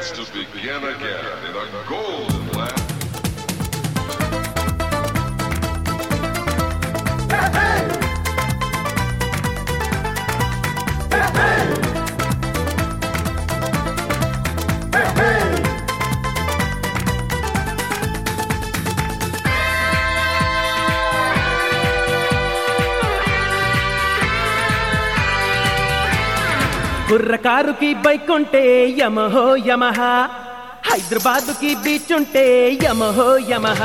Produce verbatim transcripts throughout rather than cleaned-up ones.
chance to begin again in a golden land. కుర్రకారుకి bike ఉంటే యమహో యమహ, హైదరాబాద్ కి బీచ్ ఉంటే యమహో యమహ.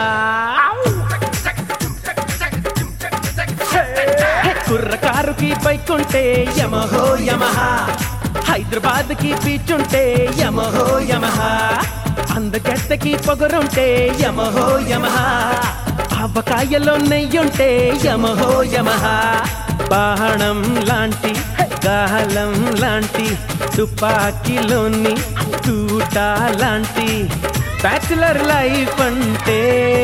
కుర్రకారుకి బైక్ ఉంటే యమహో యమహ, హైదరాబాద్ కి బీచ్ ఉంటే యమహో యమహ. అందగత్తకి పొగరుంటే యమహో యమహ, ఆవకాయలో నెయ్యుంటే యమహో యమహ. బాణం లాంటి గాలం లాంటి తుపాకీలోని తూట లాంటి బ్యాచులర్ లైఫ్ అంటే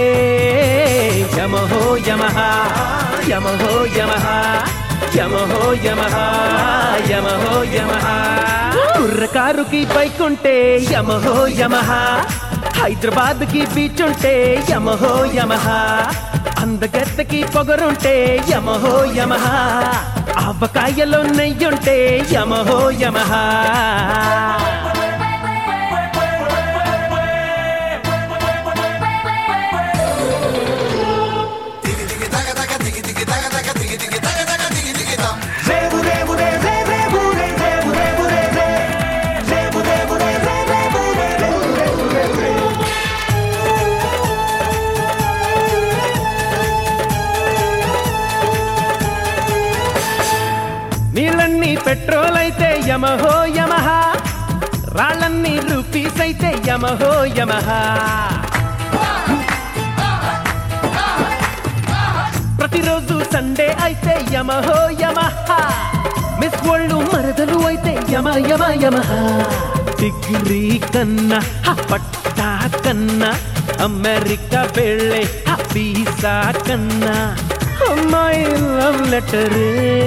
యమహో యమహ, యమహో యమహ, యమహో యమహ, యమహో యమహ. కుర్రకారుకి బైక్ ఉంటే యమహో యమహ, హైదరాబాద్ కి బీచ్ ఉంటే యమహో యమహ. అందగత్తకి పొగరుంటే యమహో యమహ, ఆవకాయలో నెయ్యుంటే యమహో యమహ. నీళ్ళన్నీ పెట్రోల్ అయితే యమహో యమహ, రాళ్ళన్నీ రూపీస్ అయితే యమహో యమహ. ప్రతిరోజు సండే అయితే యమహో యమహ, మిస్ వరల్డ్ మరదలు అయితే యమ యమ యమహ. డిగ్రీ కన్నా పట్టా కన్నా అమెరికా వెళ్ళే వీసా కన్నా అమ్మాయి లవ్ లెటర్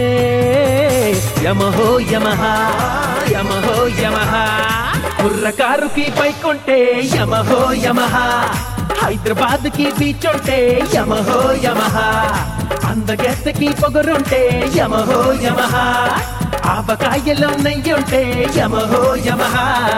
యమహో యమహ, యమహో యమహ. కుర్రకారుకి బైక్ ఉంటే యమహో యమహ, హైదరాబాద్ కి బీచ్ ఉంటే యమహో యమహ. అందగత్తకి పొగరుంటే యమహో యమహ, ఆవకాయలో నెయ్యుంటే యమహో యమహ.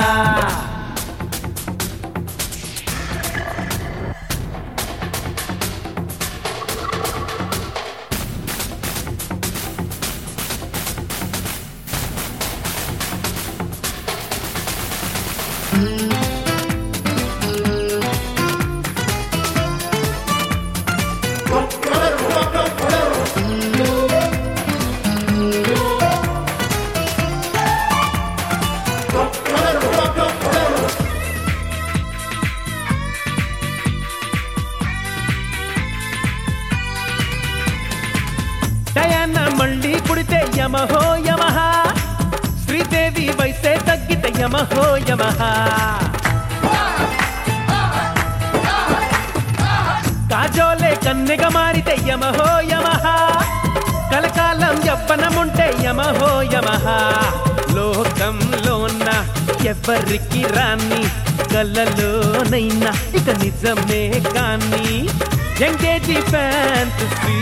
డయానా మళ్ళీ పుడితే యమహో యమహ, శ్రీదేవి వయసే తగ్గితే యమహో యమహ. కాజోలే కన్నెగా మారితే యమహో యమహ, కలకాలం యవ్వనముంటే యమహో యమహ. లోకంలోన ఎవరికి రాని కలలోనైనా ఇక నిజమే కాని ఎంగేజీ ఫ్యాంటసీ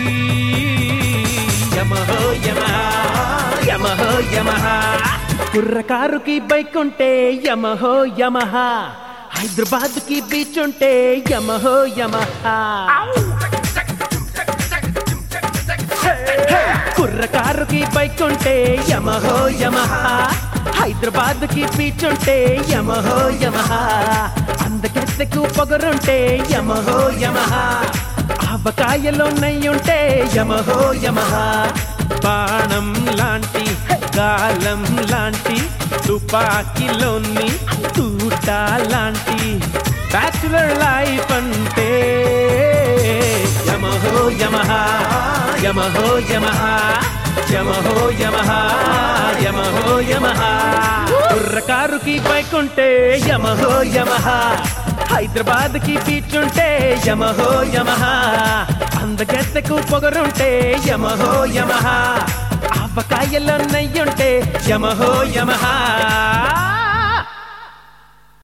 యమహో యమహ, యమహో యమహ. కుర్రకారుకి బైక్ ఉంటే యమహో యమహ, హైదరాబాద్ కి బీచ్ ఉంటే యమహో యమహ. కుర్రకారుకి బైక్ ఉంటే యమహో యమహ, హైదరాబాద్ కి బీచ్ ఉంటే యమహో యమహ. అందగత్తకు పొగరుంటే యమహో యమహ, ఆవకాయలో నెయ్యుంటే యమహో యమహ. బాణం లాంటి గాలం లాంటి తుపాకీలోని తూట లాంటి బ్యాచులర్ లైఫ్ అంటే యమహో యమహ, యమహో యమహ, యమహో యమహ, యమహో యమహ. కుర్రకారుకి బైక్ ఉంటే యమహో యమహ, హైదరాబాద్ కి బీచ్ ఉంటే యమహో యమహ. అందగత్తకు పొగరుంటే యమహో యమహ, ఆవకాయలో నెయ్యుంటే యమహో యమహ.